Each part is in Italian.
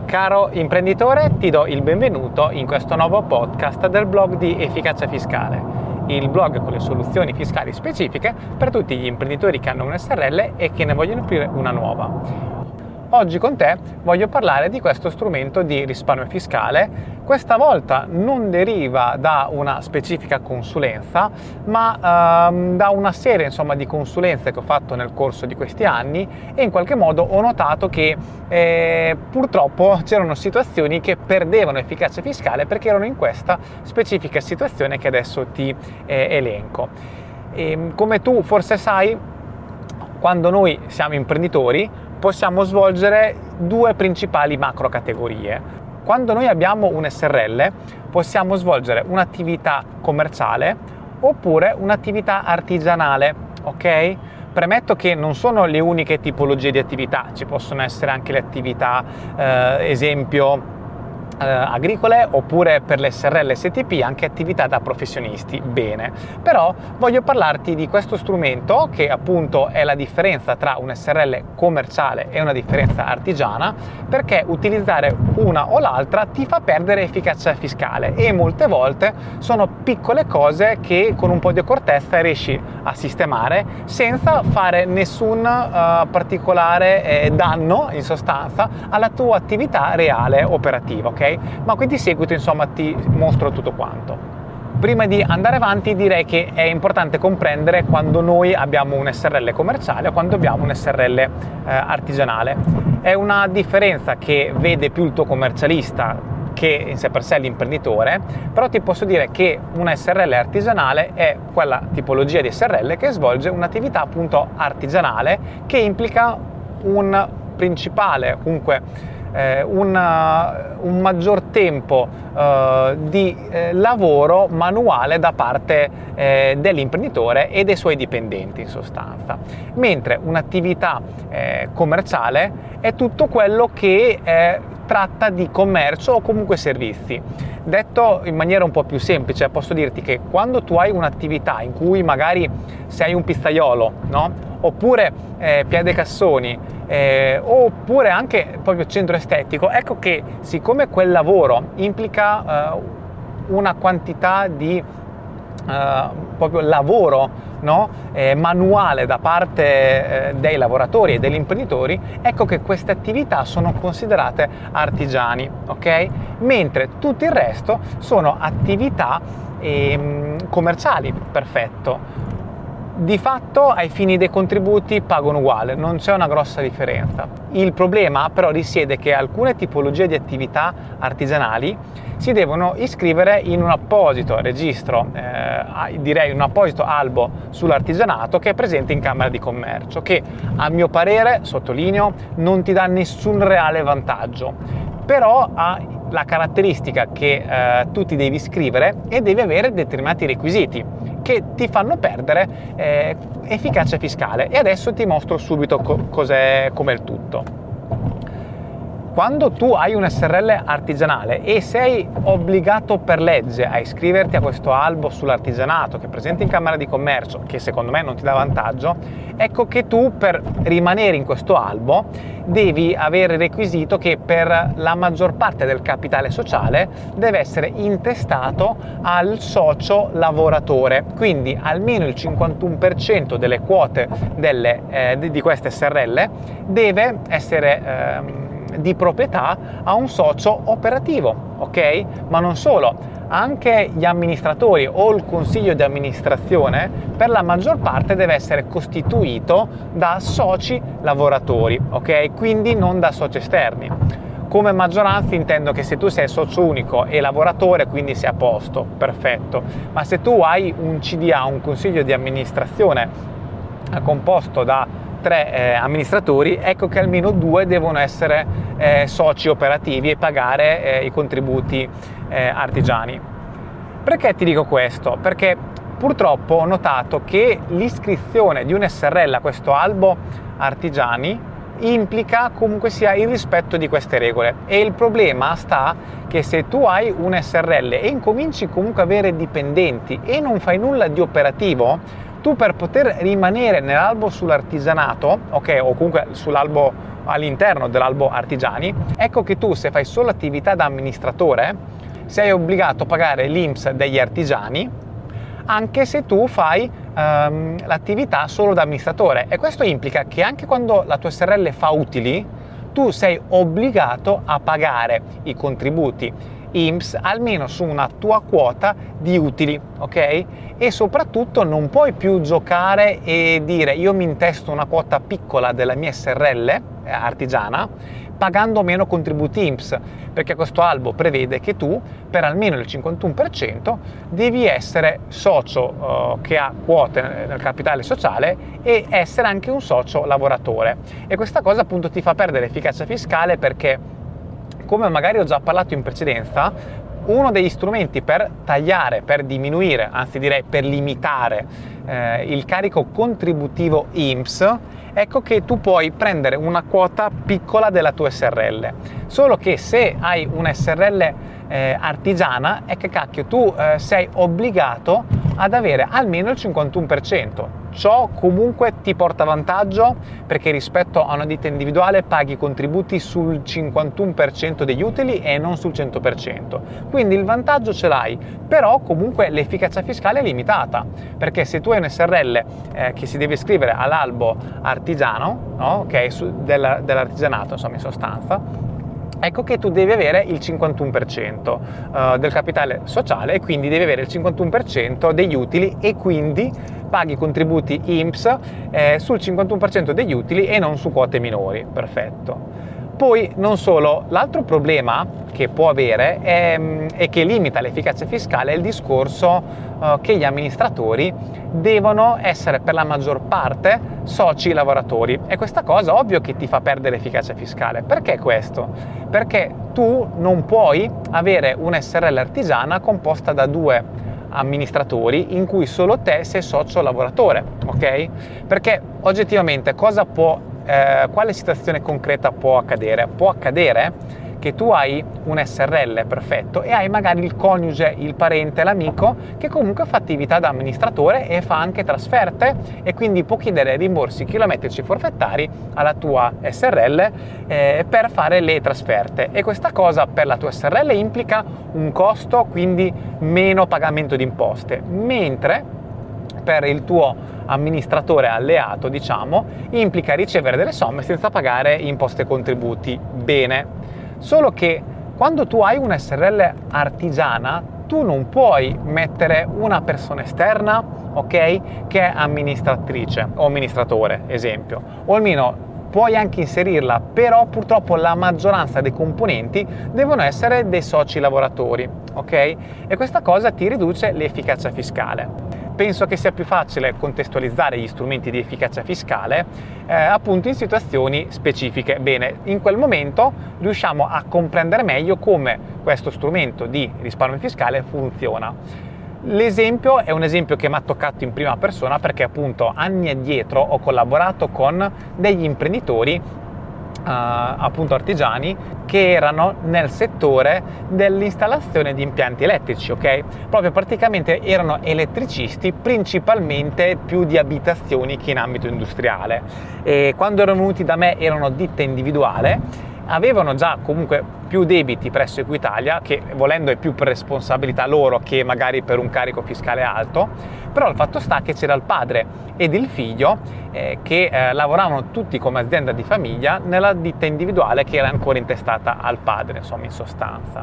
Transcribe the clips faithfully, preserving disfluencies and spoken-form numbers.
Caro imprenditore, ti do il benvenuto in questo nuovo podcast del blog di Efficacia Fiscale, il blog con le soluzioni fiscali specifiche per tutti gli imprenditori che hanno un S R L e che ne vogliono aprire una nuova. Oggi con te voglio parlare di questo strumento di risparmio fiscale. Questa volta non deriva da una specifica consulenza, ma ehm, da una serie insomma, di consulenze che ho fatto nel corso di questi anni, e in qualche modo ho notato che eh, purtroppo c'erano situazioni che perdevano efficacia fiscale perché erano in questa specifica situazione che adesso ti eh, elenco. E, come tu forse sai, quando noi siamo imprenditori possiamo svolgere due principali macro categorie. Quando noi abbiamo un S R L possiamo svolgere un'attività commerciale oppure un'attività artigianale, ok? Premetto che non sono le uniche tipologie di attività, ci possono essere anche le attività, eh, esempio, Eh, agricole, oppure per l'S R L S T P anche attività da professionisti. Bene, però voglio parlarti di questo strumento che appunto è la differenza tra un S R L commerciale e una differenza artigiana, perché utilizzare una o l'altra ti fa perdere efficacia fiscale e molte volte sono piccole cose che con un po' di accortezza riesci a sistemare senza fare nessun uh, particolare eh, danno in sostanza alla tua attività reale operativa, ok? Ma qui di seguito insomma ti mostro tutto quanto. Prima di andare avanti direi che è importante comprendere quando noi abbiamo un S R L commerciale o quando abbiamo un S R L eh, artigianale. È una differenza che vede più il tuo commercialista che in sé per sé l'imprenditore, però ti posso dire che un S R L artigianale è quella tipologia di S R L che svolge un'attività appunto artigianale che implica un principale, comunque Eh, una, un maggior tempo eh, di eh, lavoro manuale da parte eh, dell'imprenditore e dei suoi dipendenti in sostanza, mentre un'attività eh, commerciale è tutto quello che eh, tratta di commercio o comunque servizi. Detto in maniera un po' più semplice, posso dirti che quando tu hai un'attività in cui magari sei un pizzaiolo, no? Oppure eh, piede cassoni, eh, oppure anche proprio centro estetico, ecco che siccome quel lavoro implica eh, una quantità di eh, proprio lavoro, no? eh, manuale da parte eh, dei lavoratori e degli imprenditori, ecco che queste attività sono considerate artigiani, ok? Mentre tutto il resto sono attività eh, commerciali, perfetto. Di fatto ai fini dei contributi pagano uguale, non c'è una grossa differenza. Il problema però risiede che alcune tipologie di attività artigianali si devono iscrivere in un apposito registro, eh, direi un apposito albo sull'artigianato che è presente in Camera di Commercio, che a mio parere, sottolineo, non ti dà nessun reale vantaggio, però ha la caratteristica che eh, tu ti devi iscrivere e devi avere determinati requisiti che ti fanno perdere eh, efficacia fiscale, e adesso ti mostro subito co- cos'è, com'è il tutto. Quando tu hai un S R L artigianale e sei obbligato per legge a iscriverti a questo albo sull'artigianato che è presente in Camera di Commercio, che secondo me non ti dà vantaggio, ecco che tu per rimanere in questo albo devi avere il requisito che per la maggior parte del capitale sociale deve essere intestato al socio lavoratore, quindi almeno il cinquantuno per cento delle quote delle, eh, di queste S R L deve essere eh, di proprietà a un socio operativo, ok? Ma non solo, anche gli amministratori o il consiglio di amministrazione per la maggior parte deve essere costituito da soci lavoratori, ok? Quindi non da soci esterni. Come maggioranza intendo che se tu sei socio unico e lavoratore, quindi sei a posto, perfetto, ma se tu hai un C D A, un consiglio di amministrazione composto da tre eh, amministratori, ecco che almeno due devono essere eh, soci operativi e pagare eh, i contributi eh, artigiani. Perché ti dico questo? Perché purtroppo ho notato che l'iscrizione di un S R L a questo albo artigiani implica comunque sia il rispetto di queste regole, e il problema sta che se tu hai un S R L e incominci comunque a avere dipendenti e non fai nulla di operativo, tu per poter rimanere nell'albo sull'artigianato, ok, o comunque sull'albo all'interno dell'albo artigiani, ecco che tu, se fai solo attività da amministratore, sei obbligato a pagare l'I N P S degli artigiani anche se tu fai um, l'attività solo da amministratore, e questo implica che anche quando la tua S R L fa utili, tu sei obbligato a pagare i contributi I N P S almeno su una tua quota di utili, ok? E soprattutto non puoi più giocare e dire io mi intesto una quota piccola della mia S R L eh, artigiana pagando meno contributi I N P S, perché questo albo prevede che tu per almeno il cinquantuno per cento devi essere socio uh, che ha quote nel capitale sociale e essere anche un socio lavoratore, e questa cosa appunto ti fa perdere efficacia fiscale, perché, come magari ho già parlato in precedenza, uno degli strumenti per tagliare, per diminuire, anzi direi per limitare eh, il carico contributivo I N P S, ecco che tu puoi prendere una quota piccola della tua S R L. Solo che se hai una S R L eh, artigiana, è che cacchio, tu eh, sei obbligato ad avere almeno il cinquantuno per cento. Ciò comunque ti porta vantaggio, perché rispetto a una ditta individuale paghi contributi sul cinquantuno per cento degli utili e non sul cento per cento. Quindi il vantaggio ce l'hai, però comunque l'efficacia fiscale è limitata, perché se tu hai un S R L eh, che si deve iscrivere all'albo artigiano, no? Okay, su, della, dell'artigianato, insomma, in sostanza, ecco che tu devi avere il cinquantuno per cento uh, del capitale sociale, e quindi devi avere il cinquantuno per cento degli utili, e quindi paghi contributi I N P S eh, sul cinquantuno per cento degli utili e non su quote minori. Perfetto. Poi non solo, l'altro problema che può avere è, è che limita l'efficacia fiscale, è il discorso uh, che gli amministratori devono essere per la maggior parte soci lavoratori, e questa cosa ovvio che ti fa perdere efficacia fiscale. Perché questo? Perché tu non puoi avere una S R L artigiana composta da due amministratori in cui solo te sei socio lavoratore, ok? Perché oggettivamente cosa può Eh, quale situazione concreta può accadere? Può accadere che tu hai un S R L perfetto e hai magari il coniuge, il parente, l'amico che comunque fa attività da amministratore e fa anche trasferte, e quindi può chiedere rimborsi chilometrici forfettari alla tua S R L eh, per fare le trasferte, e questa cosa per la tua S R L implica un costo, quindi meno pagamento di imposte, mentre per il tuo amministratore alleato, diciamo, implica ricevere delle somme senza pagare imposte e contributi. Bene, solo che quando tu hai una S R L artigiana, tu non puoi mettere una persona esterna, ok, che è amministratrice o amministratore, esempio, o almeno puoi anche inserirla, però purtroppo la maggioranza dei componenti devono essere dei soci lavoratori, ok? E questa cosa ti riduce l'efficacia fiscale. Penso che sia più facile contestualizzare gli strumenti di efficacia fiscale eh, appunto in situazioni specifiche. Bene, in quel momento riusciamo a comprendere meglio come questo strumento di risparmio fiscale funziona. L'esempio è un esempio che mi ha toccato in prima persona, perché appunto anni addietro ho collaborato con degli imprenditori Uh, appunto artigiani che erano nel settore dell'installazione di impianti elettrici, ok? Proprio praticamente erano elettricisti, principalmente più di abitazioni che in ambito industriale, e quando erano venuti da me erano ditta individuale, avevano già comunque più debiti presso Equitalia, che volendo è più per responsabilità loro che magari per un carico fiscale alto, però il fatto sta che c'era il padre ed il figlio eh, che eh, lavoravano tutti come azienda di famiglia nella ditta individuale che era ancora intestata al padre, insomma, in sostanza.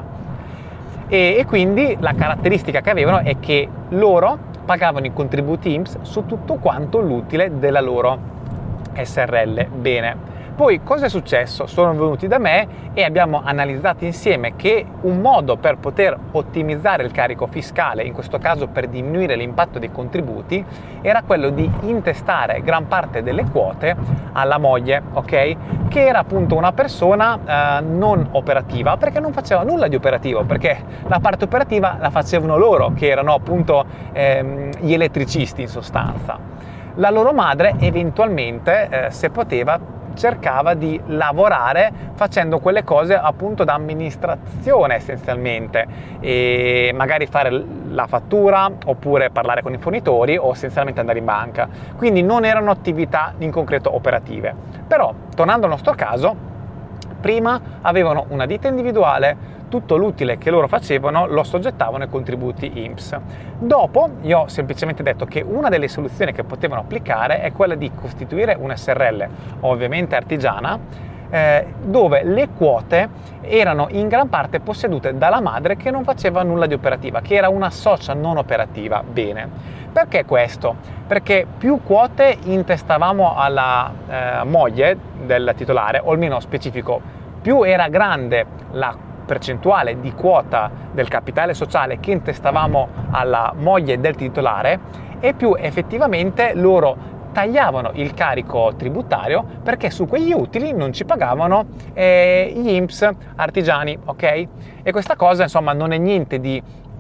E, e quindi la caratteristica che avevano è che loro pagavano i contributi I N P S su tutto quanto l'utile della loro S R L. Bene. Poi cosa è successo? Sono venuti da me e abbiamo analizzato insieme che un modo per poter ottimizzare il carico fiscale, in questo caso per diminuire l'impatto dei contributi, era quello di intestare gran parte delle quote alla moglie, ok? Che era appunto una persona eh, non operativa, perché non faceva nulla di operativo, perché la parte operativa la facevano loro, che erano appunto ehm, gli elettricisti in sostanza. La loro madre eventualmente, eh, se poteva, cercava di lavorare facendo quelle cose appunto da amministrazione essenzialmente, e magari fare la fattura oppure parlare con i fornitori o essenzialmente andare in banca, quindi non erano attività in concreto operative. Però tornando al nostro caso, prima avevano una ditta individuale, tutto l'utile che loro facevano lo soggettavano ai contributi I N P S. Dopo io ho semplicemente detto che una delle soluzioni che potevano applicare è quella di costituire un S R L, ovviamente artigiana, eh, dove le quote erano in gran parte possedute dalla madre che non faceva nulla di operativa, che era una socia non operativa. Bene, perché questo? Perché più quote intestavamo alla eh, moglie del titolare, o almeno specifico, più era grande la percentuale di quota del capitale sociale che intestavamo alla moglie del titolare, e più effettivamente loro tagliavano il carico tributario, perché su quegli utili non ci pagavano eh, gli I N P S artigiani, ok? E questa cosa insomma non è niente di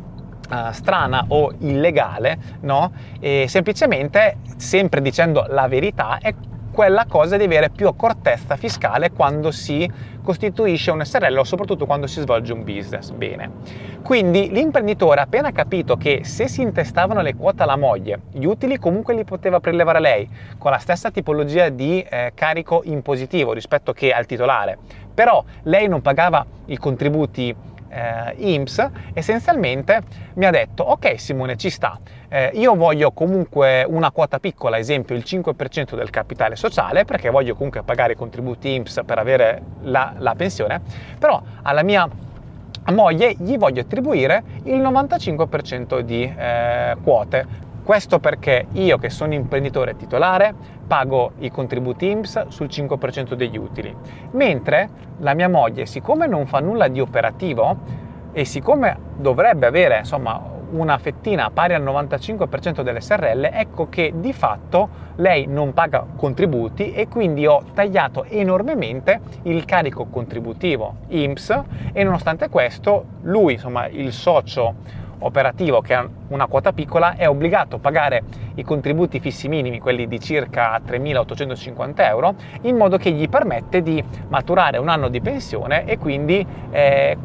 uh, strana o illegale, no? E semplicemente, sempre dicendo la verità, è quella cosa di avere più accortezza fiscale quando si costituisce un S R L o soprattutto quando si svolge un business. Bene, quindi l'imprenditore, appena capito che se si intestavano le quote alla moglie, gli utili comunque li poteva prelevare lei con la stessa tipologia di eh, carico impositivo rispetto che al titolare, però lei non pagava i contributi eh, I N P S, essenzialmente mi ha detto: ok Simone, ci sta, eh, io voglio comunque una quota piccola, esempio il cinque per cento del capitale sociale, perché voglio comunque pagare i contributi I N P S per avere la, la pensione, però alla mia moglie gli voglio attribuire il novantacinque per cento di eh, quote. Questo perché io, che sono imprenditore titolare, pago i contributi I N P S sul cinque per cento degli utili, mentre la mia moglie, siccome non fa nulla di operativo e siccome dovrebbe avere insomma una fettina pari al novantacinque per cento dell'S R L, ecco che di fatto lei non paga contributi, e quindi ho tagliato enormemente il carico contributivo I N P S, e nonostante questo lui, insomma il socio operativo, che ha una quota piccola, è obbligato a pagare i contributi fissi minimi, quelli di circa tremilaottocentocinquanta euro, in modo che gli permette di maturare un anno di pensione e quindi eh,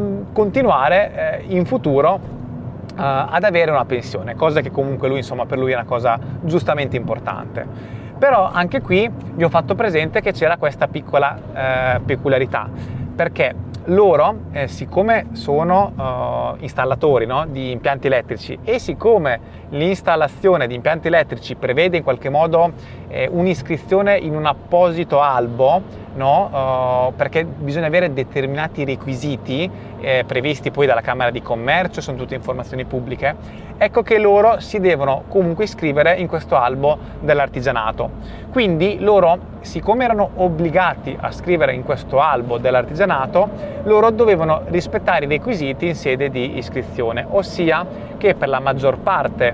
continuare eh, in futuro Uh, ad avere una pensione, cosa che comunque lui, insomma, per lui è una cosa giustamente importante. Però anche qui vi ho fatto presente che c'era questa piccola uh, peculiarità, perché loro, eh, siccome sono uh, installatori, no, di impianti elettrici, e siccome l'installazione di impianti elettrici prevede in qualche modo eh, un'iscrizione in un apposito albo, no, uh, perché bisogna avere determinati requisiti eh, previsti poi dalla Camera di Commercio, sono tutte informazioni pubbliche, ecco che loro si devono comunque iscrivere in questo albo dell'artigianato. Quindi loro, siccome erano obbligati a scrivere in questo albo dell'artigianato, loro dovevano rispettare i requisiti in sede di iscrizione, ossia che per la maggior parte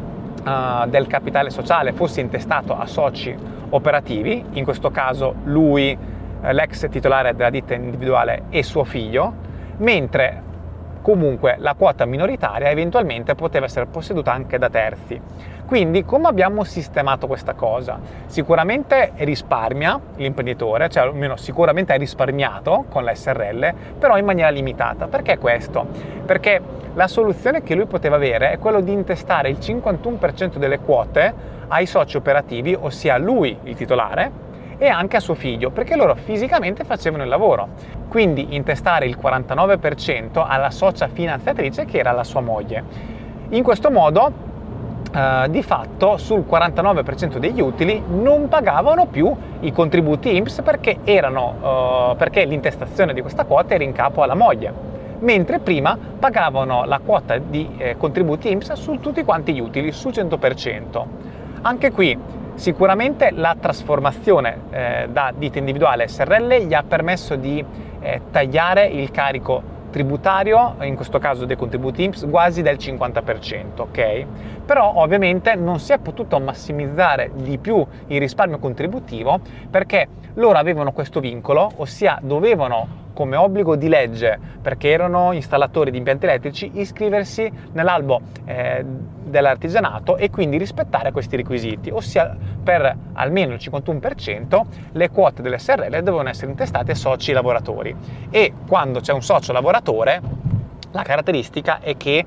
uh, del capitale sociale fosse intestato a soci operativi, in questo caso lui, l'ex titolare della ditta individuale, e suo figlio, mentre comunque la quota minoritaria eventualmente poteva essere posseduta anche da terzi. Quindi come abbiamo sistemato questa cosa? Sicuramente risparmia l'imprenditore, cioè almeno sicuramente ha risparmiato con la S R L, però in maniera limitata. Perché questo? Perché la soluzione che lui poteva avere è quello di intestare il cinquantuno per cento delle quote ai soci operativi, ossia lui il titolare, e anche a suo figlio, perché loro fisicamente facevano il lavoro. Quindi intestare il quarantanove per cento alla socia finanziatrice, che era la sua moglie. In questo modo Uh, di fatto sul quarantanove per cento degli utili non pagavano più i contributi I N P S, perché, erano, uh, perché l'intestazione di questa quota era in capo alla moglie, mentre prima pagavano la quota di eh, contributi I N P S su tutti quanti gli utili, su cento per cento. Anche qui sicuramente la trasformazione eh, da ditta individuale S R L gli ha permesso di eh, tagliare il carico tributario, in questo caso dei contributi I N P S, quasi del cinquanta per cento, ok? Però ovviamente non si è potuto massimizzare di più il risparmio contributivo, perché loro avevano questo vincolo, ossia dovevano come obbligo di legge, perché erano installatori di impianti elettrici, iscriversi nell'albo eh, dell'artigianato e quindi rispettare questi requisiti, ossia per almeno il cinquantuno per cento le quote delle S R L devono essere intestate ai soci lavoratori, e quando c'è un socio lavoratore la caratteristica è che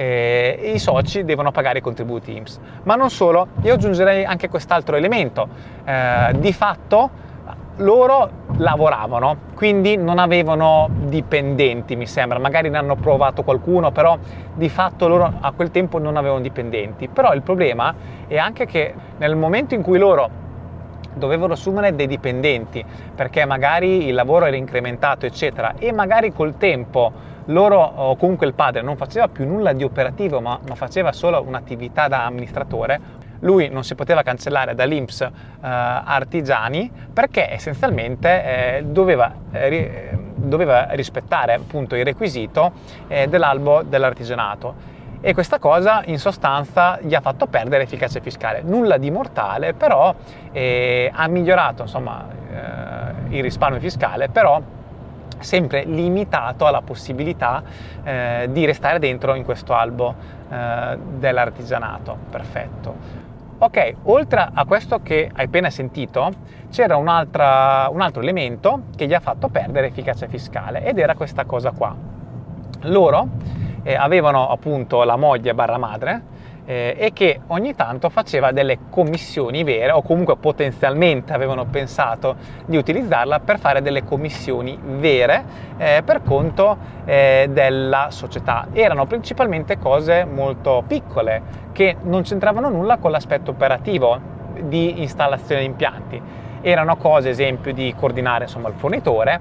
eh, i soci devono pagare i contributi I N P S. Ma non solo, io aggiungerei anche quest'altro elemento. Eh, di fatto loro lavoravano, quindi non avevano dipendenti, mi sembra, magari ne hanno provato qualcuno, però di fatto loro a quel tempo non avevano dipendenti. Però il problema è anche che nel momento in cui loro dovevano assumere dei dipendenti, perché magari il lavoro era incrementato, eccetera, e magari col tempo loro, o comunque il padre, non faceva più nulla di operativo, ma, ma faceva solo un'attività da amministratore, lui non si poteva cancellare dall'I N P S eh, artigiani, perché essenzialmente eh, doveva, eh, doveva rispettare appunto il requisito eh, dell'albo dell'artigianato. E questa cosa in sostanza gli ha fatto perdere efficacia fiscale. Nulla di mortale, però eh, ha migliorato insomma eh, il risparmio fiscale, però sempre limitato alla possibilità eh, di restare dentro in questo albo eh, dell'artigianato. Perfetto. Ok, oltre a questo che hai appena sentito, c'era un, un altro elemento che gli ha fatto perdere efficacia fiscale, ed era questa cosa qua. Loro eh, avevano appunto la moglie barra madre eh, e che ogni tanto faceva delle commissioni vere, o comunque potenzialmente avevano pensato di utilizzarla per fare delle commissioni vere eh, per conto eh, della società. Erano principalmente cose molto piccole che non c'entravano nulla con l'aspetto operativo di installazione di impianti. Erano cose, esempio, di coordinare insomma il fornitore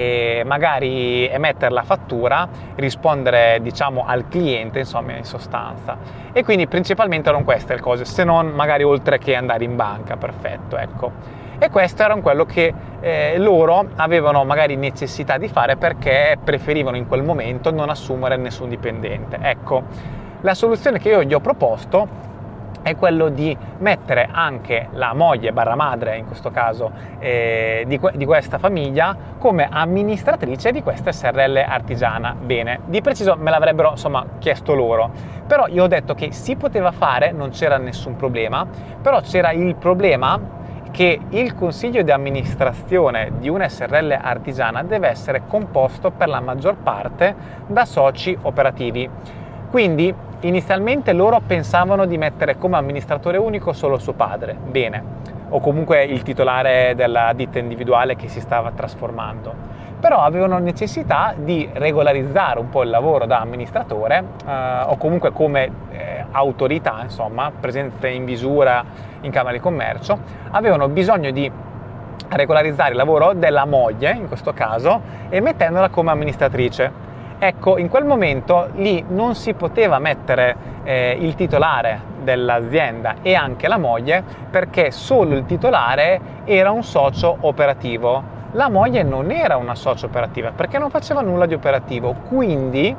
e magari emettere la fattura, rispondere diciamo al cliente, insomma, in sostanza. E quindi principalmente erano queste le cose, se non magari oltre che andare in banca. Perfetto, ecco. E questo era quello che eh, loro avevano magari necessità di fare, perché preferivano in quel momento non assumere nessun dipendente. Ecco, la soluzione che io gli ho proposto è quello di mettere anche la moglie barra madre, in questo caso eh, di, que- di questa famiglia, come amministratrice di questa S R L artigiana. Bene, di preciso me l'avrebbero insomma chiesto loro, però io ho detto che si poteva fare, non c'era nessun problema, però c'era il problema che il consiglio di amministrazione di una S R L artigiana deve essere composto per la maggior parte da soci operativi. Quindi inizialmente loro pensavano di mettere come amministratore unico solo suo padre, bene, o comunque il titolare della ditta individuale che si stava trasformando, però avevano necessità di regolarizzare un po' il lavoro da amministratore eh, o comunque come eh, autorità, insomma, presente in visura in Camera di Commercio, avevano bisogno di regolarizzare il lavoro della moglie, in questo caso, e mettendola come amministratrice. Ecco, in quel momento lì non si poteva mettere eh, il titolare dell'azienda e anche la moglie, perché solo il titolare era un socio operativo. La moglie non era una socio operativa perché non faceva nulla di operativo, quindi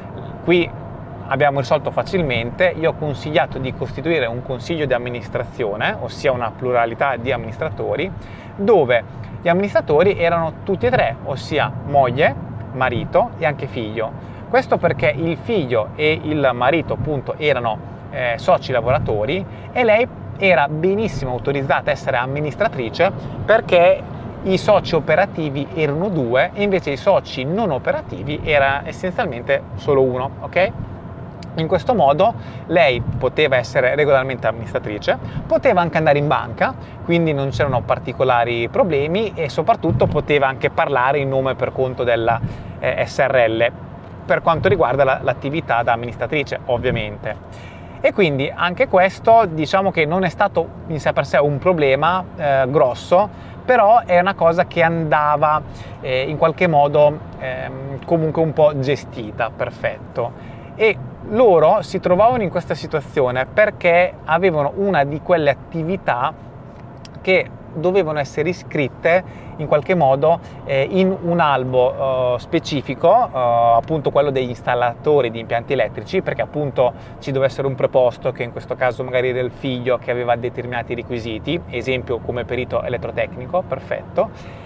qui abbiamo risolto facilmente. Io ho consigliato di costituire un consiglio di amministrazione, ossia una pluralità di amministratori, dove gli amministratori erano tutti e tre, ossia moglie, marito e anche figlio. Questo perché il figlio e il marito appunto erano eh, soci lavoratori e lei era benissimo autorizzata a essere amministratrice, perché i soci operativi erano due e invece i soci non operativi era essenzialmente solo uno, ok? In questo modo lei poteva essere regolarmente amministratrice, poteva anche andare in banca, quindi non c'erano particolari problemi, e soprattutto poteva anche parlare in nome per conto della eh, S R L per quanto riguarda la, l'attività da amministratrice, ovviamente. E quindi anche questo diciamo che non è stato in sé per sé un problema eh, grosso, però è una cosa che andava eh, in qualche modo eh, comunque un po' gestita. Perfetto. E loro si trovavano in questa situazione perché avevano una di quelle attività che dovevano essere iscritte in qualche modo eh, in un albo eh, specifico, eh, appunto quello degli installatori di impianti elettrici, perché appunto ci doveva essere un preposto, che in questo caso magari era il figlio, che aveva determinati requisiti, esempio come perito elettrotecnico. Perfetto.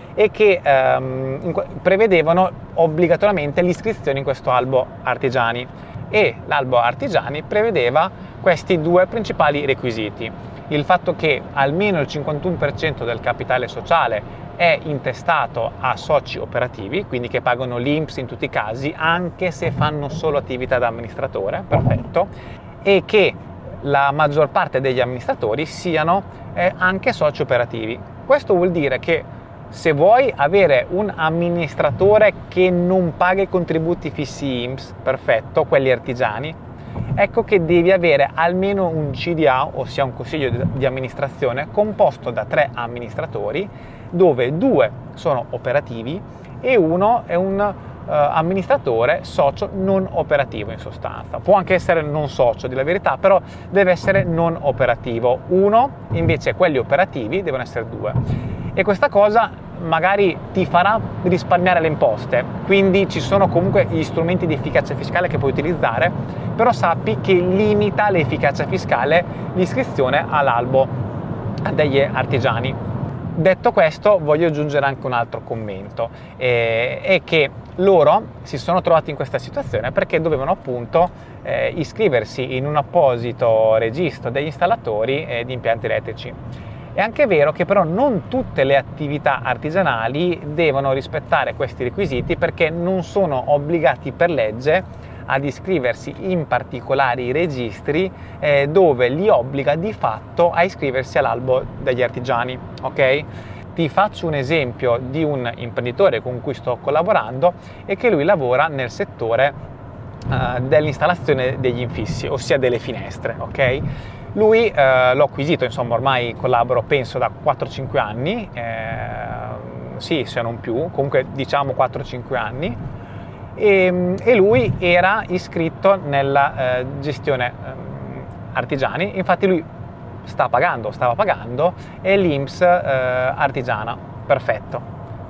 e che ehm, prevedevano obbligatoriamente l'iscrizione in questo albo artigiani, e l'albo artigiani prevedeva questi due principali requisiti: il fatto che almeno il cinquantuno per cento del capitale sociale è intestato a soci operativi, quindi che pagano l'I N P S in tutti i casi, anche se fanno solo attività da amministratore, perfetto, e che la maggior parte degli amministratori siano eh, anche soci operativi. Questo vuol dire che se vuoi avere un amministratore che non paga i contributi fissi I N P S, perfetto, quelli artigiani, ecco che devi avere almeno un C D A, ossia un consiglio di amministrazione, composto da tre amministratori, dove due sono operativi e uno è un uh, amministratore socio non operativo in sostanza. Può anche essere non socio, di la verità, però deve essere non operativo. Uno, invece quelli operativi devono essere due. E questa cosa magari ti farà risparmiare le imposte, quindi ci sono comunque gli strumenti di efficacia fiscale che puoi utilizzare, però sappi che limita l'efficacia fiscale l'iscrizione all'albo degli artigiani. Detto questo, voglio aggiungere anche un altro commento, eh, è che loro si sono trovati in questa situazione perché dovevano appunto eh, iscriversi in un apposito registro degli installatori eh, di impianti elettrici. È anche vero che però non tutte le attività artigianali devono rispettare questi requisiti, perché non sono obbligati per legge ad iscriversi in particolari registri eh, dove li obbliga di fatto a iscriversi all'albo degli artigiani, ok? Ti faccio un esempio di un imprenditore con cui sto collaborando e che lui lavora nel settore eh, dell'installazione degli infissi, ossia delle finestre, ok? Lui eh, l'ho acquisito, insomma, ormai collaboro penso da quattro cinque anni, eh, sì, se non più, comunque diciamo quattro cinque anni. E, e lui era iscritto nella eh, gestione eh, artigiani, infatti lui sta pagando, stava pagando e l'I N P S eh, artigiana, perfetto.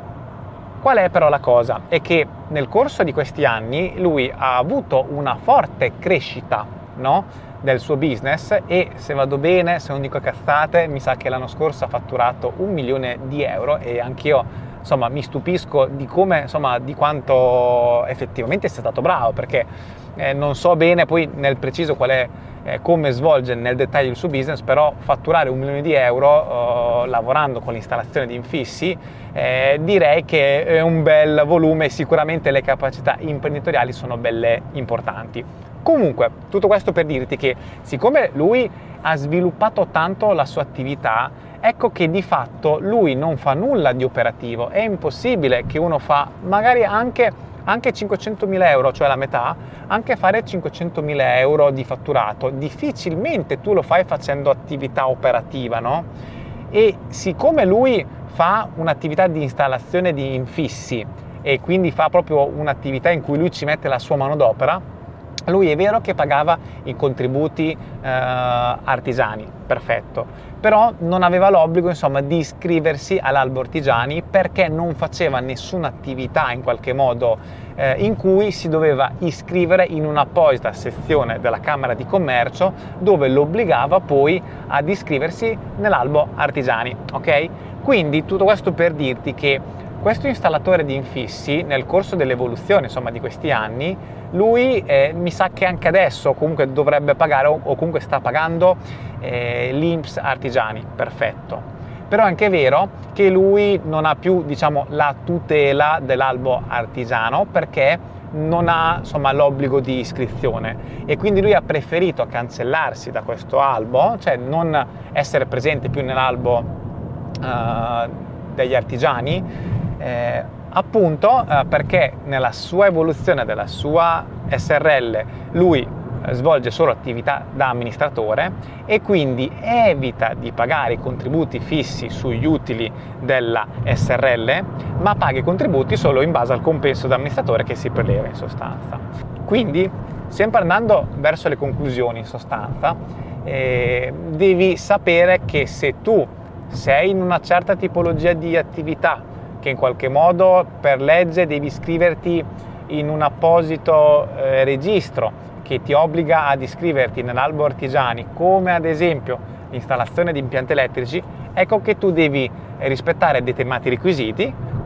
Qual è però la cosa? È che nel corso di questi anni lui ha avuto una forte crescita, no, del suo business, e se vado bene, se non dico cazzate, mi sa che l'anno scorso ha fatturato un milione di euro, e anch'io insomma mi stupisco di come, insomma, di quanto effettivamente sia stato bravo, perché eh, non so bene poi nel preciso qual è, eh, come svolge nel dettaglio il suo business, però fatturare un milione di euro eh, lavorando con l'installazione di infissi eh, direi che è un bel volume, e sicuramente le capacità imprenditoriali sono belle importanti. Comunque, tutto questo per dirti che siccome lui ha sviluppato tanto la sua attività, ecco che di fatto lui non fa nulla di operativo. È impossibile che uno fa magari anche, anche cinquecentomila euro, cioè la metà, anche fare cinquecentomila euro di fatturato. Difficilmente tu lo fai facendo attività operativa, no? E siccome lui fa un'attività di installazione di infissi e quindi fa proprio un'attività in cui lui ci mette la sua manodopera, lui è vero che pagava i contributi eh, artigiani, perfetto, però non aveva l'obbligo, insomma, di iscriversi all'albo artigiani, perché non faceva nessuna attività in qualche modo eh, in cui si doveva iscrivere in un'apposita sezione della Camera di Commercio, dove lo obbligava poi ad iscriversi nell'albo artigiani, ok? Quindi tutto questo per dirti che questo installatore di infissi, nel corso dell'evoluzione, insomma, di questi anni, lui eh, mi sa che anche adesso comunque dovrebbe pagare, o, o comunque sta pagando eh, l'I N P S artigiani, perfetto. Però è anche vero che lui non ha più, diciamo, la tutela dell'albo artigiano, perché non ha, insomma, l'obbligo di iscrizione, e quindi lui ha preferito cancellarsi da questo albo, cioè non essere presente più nell'albo uh, degli artigiani, eh, appunto eh, perché nella sua evoluzione della sua S R L lui eh, svolge solo attività da amministratore, e quindi evita di pagare i contributi fissi sugli utili della S R L, ma paga i contributi solo in base al compenso da amministratore che si preleva in sostanza. Quindi, sempre andando verso le conclusioni, in sostanza, eh, devi sapere che se tu sei in una certa tipologia di attività, che in qualche modo per legge devi iscriverti in un apposito eh, registro che ti obbliga ad iscriverti nell'albo artigiani, come ad esempio l'installazione di impianti elettrici, ecco che tu devi rispettare determinati requisiti,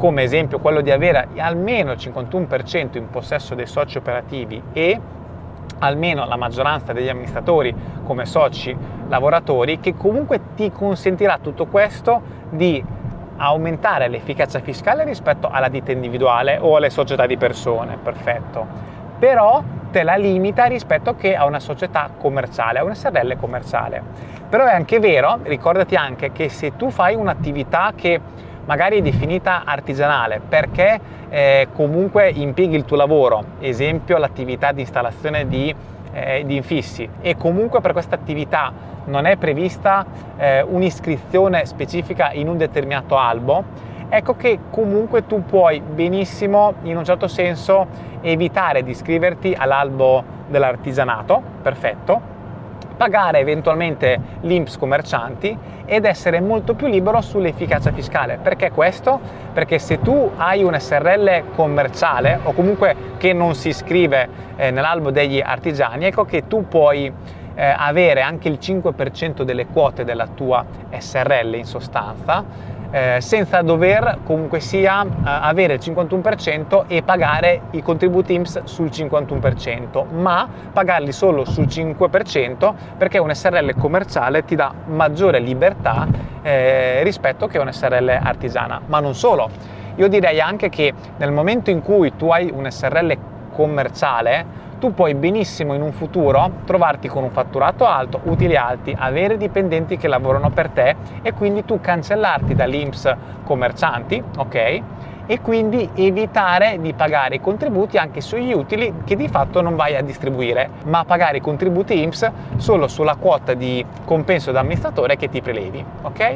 come esempio quello di avere almeno il cinquantuno per cento in possesso dei soci operativi e almeno la maggioranza degli amministratori come soci lavoratori, che comunque ti consentirà tutto questo di aumentare l'efficacia fiscale rispetto alla ditta individuale o alle società di persone, perfetto, però te la limita rispetto che a una società commerciale, a una S R L commerciale. Però è anche vero, ricordati anche che se tu fai un'attività che magari è definita artigianale perché eh, comunque impieghi il tuo lavoro, esempio l'attività di installazione di, eh, di infissi, e comunque per questa attività non è prevista eh, un'iscrizione specifica in un determinato albo, ecco che comunque tu puoi benissimo in un certo senso evitare di iscriverti all'albo dell'artigianato, perfetto, pagare eventualmente l'I N P S commercianti ed essere molto più libero sull'efficacia fiscale. Perché questo? Perché se tu hai un S R L commerciale o comunque che non si iscrive eh, nell'albo degli artigiani, ecco che tu puoi eh, avere anche il cinque per cento delle quote della tua S R L in sostanza, Eh, senza dover comunque sia eh, avere il cinquantuno per cento e pagare i contributi I N P S sul cinquantuno per cento, ma pagarli solo sul cinque per cento perché un S R L commerciale ti dà maggiore libertà eh, rispetto che un S R L artigiana. Ma non solo, io direi anche che nel momento in cui tu hai un S R L commerciale, tu puoi benissimo in un futuro trovarti con un fatturato alto, utili alti, avere dipendenti che lavorano per te e quindi tu cancellarti dall'I N P S commercianti, ok? E quindi evitare di pagare i contributi anche sugli utili che di fatto non vai a distribuire, ma pagare i contributi I N P S solo sulla quota di compenso da amministratore che ti prelevi, ok?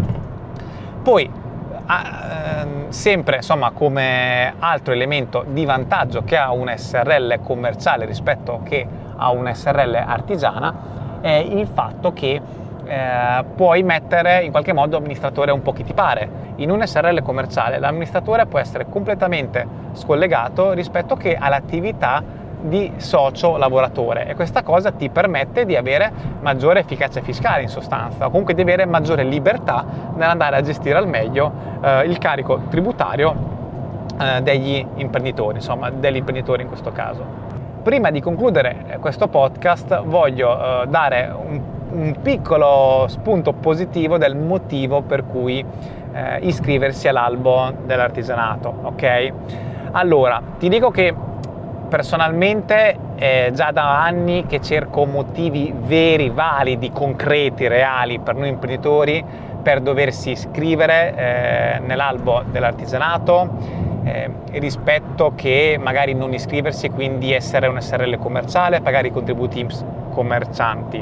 Poi Ah, ehm, sempre insomma come altro elemento di vantaggio che ha un S R L commerciale rispetto che a un S R L artigiana è il fatto che eh, puoi mettere in qualche modo amministratore un po' che ti pare. In un S R L commerciale l'amministratore può essere completamente scollegato rispetto che all'attività di socio lavoratore, e questa cosa ti permette di avere maggiore efficacia fiscale in sostanza, o comunque di avere maggiore libertà nell'andare a gestire al meglio eh, il carico tributario eh, degli imprenditori, insomma degli imprenditori in questo caso. Prima di concludere questo podcast voglio eh, dare un, un piccolo spunto positivo del motivo per cui eh, iscriversi all'albo dell'artigianato, ok? Allora, ti dico che personalmente è già da anni che cerco motivi veri, validi, concreti, reali per noi imprenditori per doversi iscrivere eh, nell'albo dell'artigianato eh, rispetto che magari non iscriversi e quindi essere un S R L commerciale, pagare i contributi I N P S commercianti.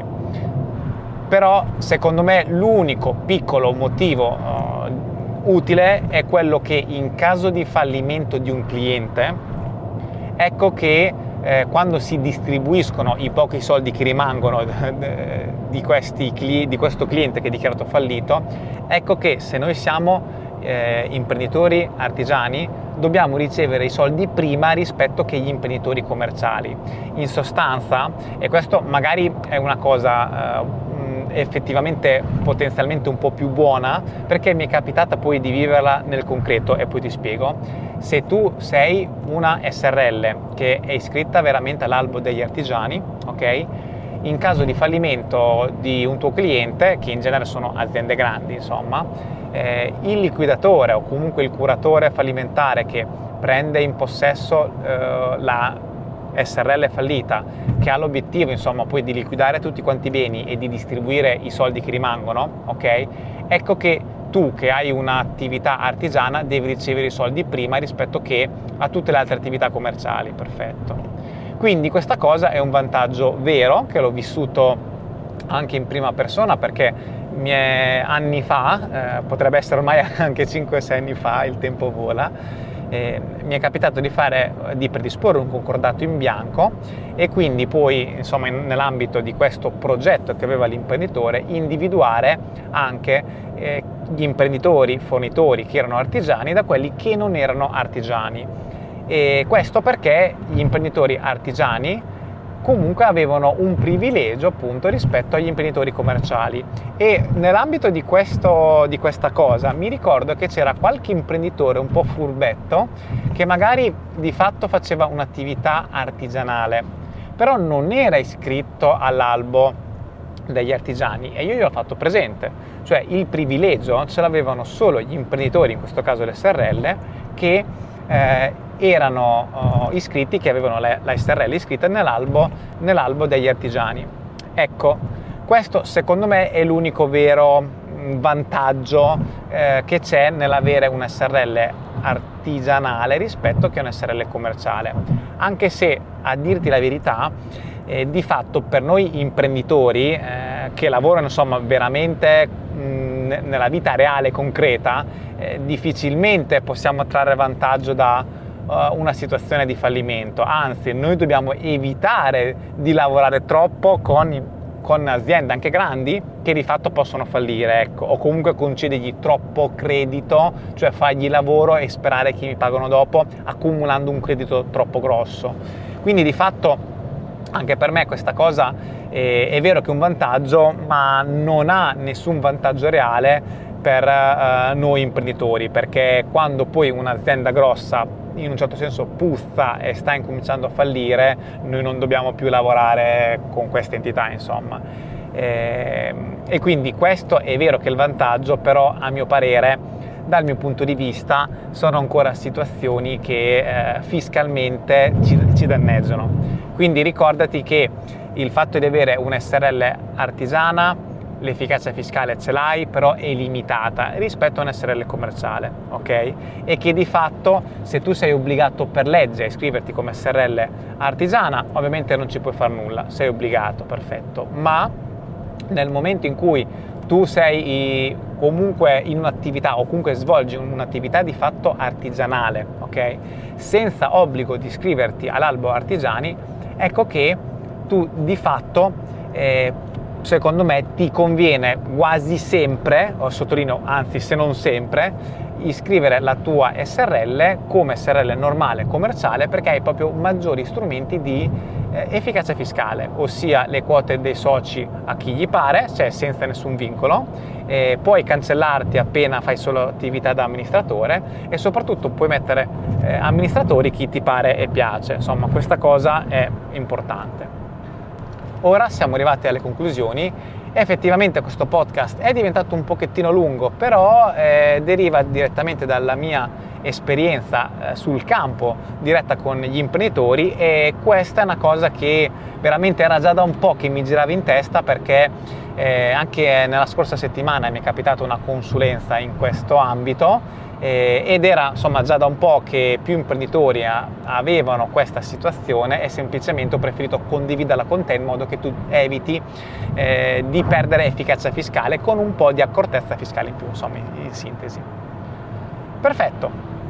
Però secondo me l'unico piccolo motivo uh, utile è quello che in caso di fallimento di un cliente, ecco che eh, quando si distribuiscono i pochi soldi che rimangono di, questi, di questo cliente che è dichiarato fallito, ecco che se noi siamo eh, imprenditori artigiani dobbiamo ricevere i soldi prima rispetto che gli imprenditori commerciali. In sostanza, e questo magari è una cosa eh, effettivamente potenzialmente un po' più buona perché mi è capitata poi di viverla nel concreto, e poi ti spiego. Se tu sei una S R L che è iscritta veramente all'albo degli artigiani, ok? In caso di fallimento di un tuo cliente, che in genere sono aziende grandi, insomma, eh, il liquidatore o comunque il curatore fallimentare che prende in possesso eh, la S R L fallita, che ha l'obiettivo insomma poi di liquidare tutti quanti i beni e di distribuire i soldi che rimangono, ok? Ecco che tu che hai un'attività artigiana devi ricevere i soldi prima rispetto che a tutte le altre attività commerciali, perfetto. Quindi questa cosa è un vantaggio vero, che l'ho vissuto anche in prima persona perché mie, anni fa, eh, potrebbe essere ormai anche cinque sei anni fa, il tempo vola, Eh, mi è capitato di fare di predisporre un concordato in bianco e quindi poi insomma in, nell'ambito di questo progetto che aveva l'imprenditore individuare anche eh, gli imprenditori fornitori che erano artigiani da quelli che non erano artigiani, e questo perché gli imprenditori artigiani comunque avevano un privilegio appunto rispetto agli imprenditori commerciali. E nell'ambito di, questo, di questa cosa mi ricordo che c'era qualche imprenditore un po' furbetto che magari di fatto faceva un'attività artigianale, però non era iscritto all'albo degli artigiani, e io gli ho fatto presente, cioè il privilegio ce l'avevano solo gli imprenditori, in questo caso le S R L, che eh, erano uh, iscritti, che avevano la, la S R L iscritta nell'albo, nell'albo degli artigiani. Ecco, questo secondo me è l'unico vero vantaggio eh, che c'è nell'avere una S R L artigianale rispetto che una S R L commerciale, anche se, a dirti la verità, eh, di fatto per noi imprenditori eh, che lavorano insomma veramente mh, nella vita reale, concreta, eh, difficilmente possiamo trarre vantaggio da uh, una situazione di fallimento. Anzi, noi dobbiamo evitare di lavorare troppo con con aziende anche grandi che di fatto possono fallire, ecco, o comunque concedergli troppo credito, cioè fargli lavoro e sperare che mi pagano dopo, accumulando un credito troppo grosso. Quindi di fatto anche per me questa cosa è, è vero che è un vantaggio, ma non ha nessun vantaggio reale per uh, noi imprenditori, perché quando poi un'azienda grossa in un certo senso puzza e sta incominciando a fallire, noi non dobbiamo più lavorare con queste entità, insomma. E, e quindi questo è vero che è il vantaggio, però a mio parere, dal mio punto di vista, sono ancora situazioni che eh, fiscalmente ci, ci danneggiano. Quindi ricordati che il fatto di avere una S R L artigiana, l'efficacia fiscale ce l'hai, però è limitata rispetto a una S R L commerciale, ok? E che di fatto, se tu sei obbligato per legge a iscriverti come S R L artigiana, ovviamente non ci puoi fare nulla, sei obbligato, perfetto, ma nel momento in cui tu sei comunque in un'attività o comunque svolgi un'attività di fatto artigianale, ok? Senza obbligo di iscriverti all'albo artigiani, ecco che tu di fatto eh, secondo me ti conviene quasi sempre, o sottolineo anzi se non sempre, iscrivere la tua S R L come S R L normale commerciale, perché hai proprio maggiori strumenti di eh, efficacia fiscale, ossia le quote dei soci a chi gli pare, cioè senza nessun vincolo, eh, puoi cancellarti appena fai solo attività da amministratore e soprattutto puoi mettere eh, amministratori chi ti pare e piace. Insomma, questa cosa è importante. Ora siamo arrivati alle conclusioni. Effettivamente questo podcast è diventato un pochettino lungo, però eh, deriva direttamente dalla mia esperienza eh, sul campo, diretta con gli imprenditori, e questa è una cosa che veramente era già da un po' che mi girava in testa, perché eh, anche nella scorsa settimana mi è capitata una consulenza in questo ambito, Eh, ed era insomma già da un po' che più imprenditori a, avevano questa situazione, e semplicemente ho preferito condividerla con te in modo che tu eviti eh, di perdere efficacia fiscale con un po' di accortezza fiscale in più, insomma, in, in sintesi. Perfetto,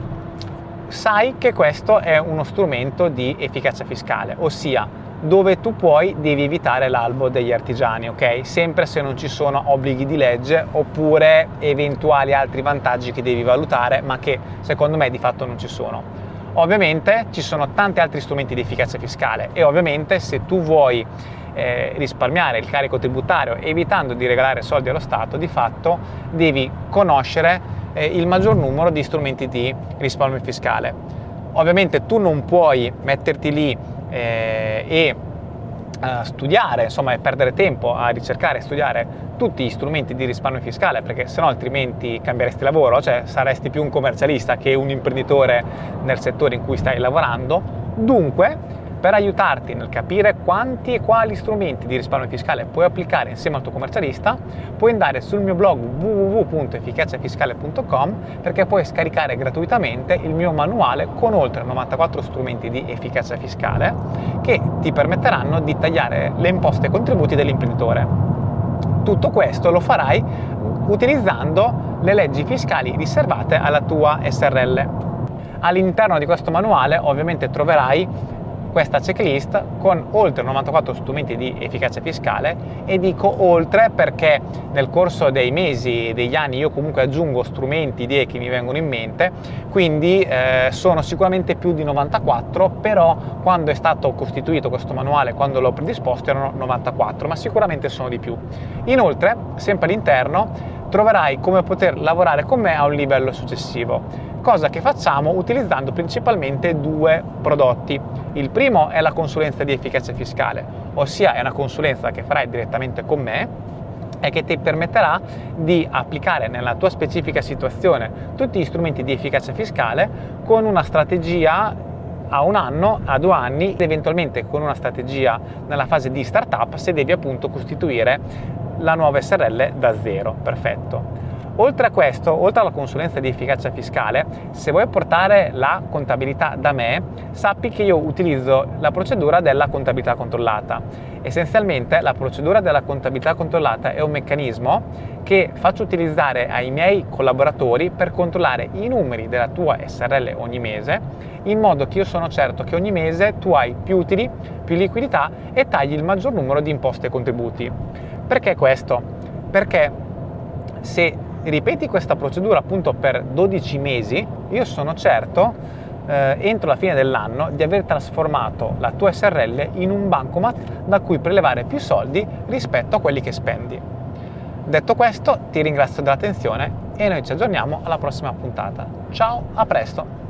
sai che questo è uno strumento di efficacia fiscale, ossia dove tu puoi devi evitare l'albo degli artigiani, ok? Sempre se non ci sono obblighi di legge oppure eventuali altri vantaggi che devi valutare, ma che secondo me di fatto non ci sono. Ovviamente ci sono tanti altri strumenti di efficacia fiscale, e ovviamente se tu vuoi eh, risparmiare il carico tributario evitando di regalare soldi allo Stato, di fatto devi conoscere eh, il maggior numero di strumenti di risparmio fiscale. Ovviamente tu non puoi metterti lì Eh, e uh, studiare, insomma, e perdere tempo a ricercare e studiare tutti gli strumenti di risparmio fiscale, perché sennò altrimenti cambieresti lavoro, cioè saresti più un commercialista che un imprenditore nel settore in cui stai lavorando. Dunque, per aiutarti nel capire quanti e quali strumenti di risparmio fiscale puoi applicare insieme al tuo commercialista, puoi andare sul mio blog w w w punto efficaciafiscale punto com, perché puoi scaricare gratuitamente il mio manuale con oltre novantaquattro strumenti di efficacia fiscale che ti permetteranno di tagliare le imposte e contributi dell'imprenditore. Tutto questo lo farai utilizzando le leggi fiscali riservate alla tua S R L. All'interno di questo manuale ovviamente troverai questa checklist con oltre novantaquattro strumenti di efficacia fiscale, e dico oltre perché nel corso dei mesi e degli anni io comunque aggiungo strumenti, idee che mi vengono in mente, quindi eh, sono sicuramente più di novantaquattro, però quando è stato costituito questo manuale, quando l'ho predisposto, erano novantaquattro, ma sicuramente sono di più. Inoltre, sempre all'interno troverai come poter lavorare con me a un livello successivo, cosa che facciamo utilizzando principalmente due prodotti. Il primo è la consulenza di efficacia fiscale, ossia è una consulenza che farai direttamente con me e che ti permetterà di applicare nella tua specifica situazione tutti gli strumenti di efficacia fiscale con una strategia a un anno, a due anni, ed eventualmente con una strategia nella fase di startup se devi appunto costituire la nuova S R L da zero. Perfetto. Oltre a questo, oltre alla consulenza di efficacia fiscale, se vuoi portare la contabilità da me, sappi che io utilizzo la procedura della contabilità controllata. Essenzialmente la procedura della contabilità controllata è un meccanismo che faccio utilizzare ai miei collaboratori per controllare i numeri della tua S R L ogni mese, in modo che io sono certo che ogni mese tu hai più utili, più liquidità e tagli il maggior numero di imposte e contributi. Perché questo? Perché se ripeti questa procedura appunto per dodici mesi, io sono certo eh, entro la fine dell'anno di aver trasformato la tua S R L in un bancomat da cui prelevare più soldi rispetto a quelli che spendi. Detto questo, ti ringrazio dell'attenzione e noi ci aggiorniamo alla prossima puntata. Ciao, a presto!